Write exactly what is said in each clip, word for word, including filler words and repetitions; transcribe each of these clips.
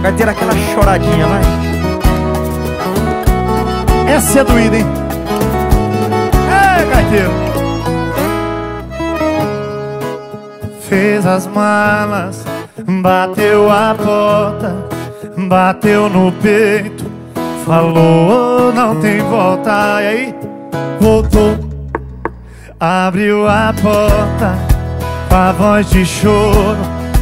Gaiteira, aquela choradinha, vai. Essa é doída, hein? É, gaiteiro. Fez as malas, bateu a porta, bateu no peito, falou não tem volta. E aí, voltou, abriu a porta com a voz de choro,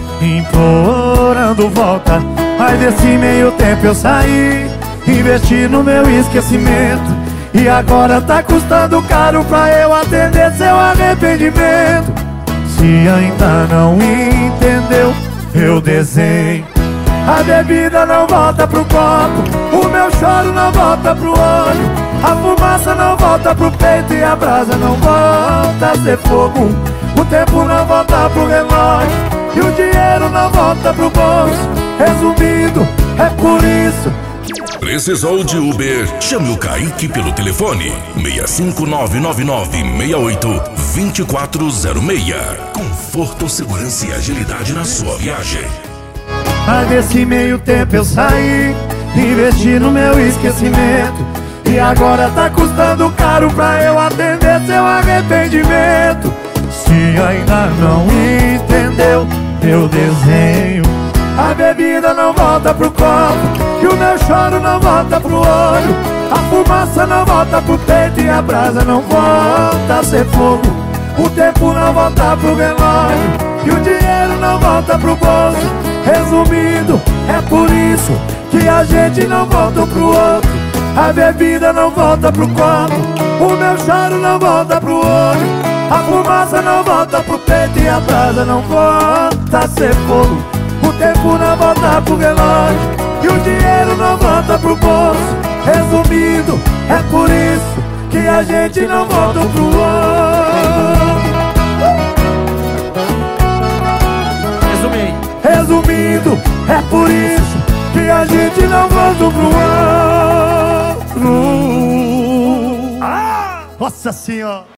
implorando volta. Aí desse meio tempo eu saí, investi no meu esquecimento, e agora tá custando caro pra eu atender seu arrependimento. Se ainda não entendeu, eu desenho. A bebida não volta pro copo, o meu choro não volta pro olho, a fumaça não volta pro peito e a brasa não volta a ser fogo. O tempo não volta pro relógio e o dinheiro não volta pro bolso. Resumindo, é por isso. Precisou de Uber? Chame o Kaique pelo telefone seis cinco nove nove nove seis oito dois quatro zero seis. Conforto, segurança e agilidade na sua viagem. Mas desse meio tempo eu saí, investi no meu esquecimento, e agora tá custando caro pra eu atender seu arrependimento. Se ainda não entendeu, eu desenho. A bebida não volta pro copo e o meu choro não volta pro olho, a fumaça não volta pro peito e a brasa não volta a ser fogo. O tempo não volta pro relógio e o dinheiro não volta pro bolso. Resumindo, é por isso que a gente não volta pro outro. A bebida não volta pro copo, o meu choro não volta pro olho, a fumaça não volta pro peito e a brasa não volta a ser fogo. O tempo não volta pro relógio e o dinheiro não volta pro bolso. Resumindo, é por isso que a gente não volta pro outro. Resumei. Resumindo, é por isso que a gente não volta pro outro. Ah! Nossa Senhora!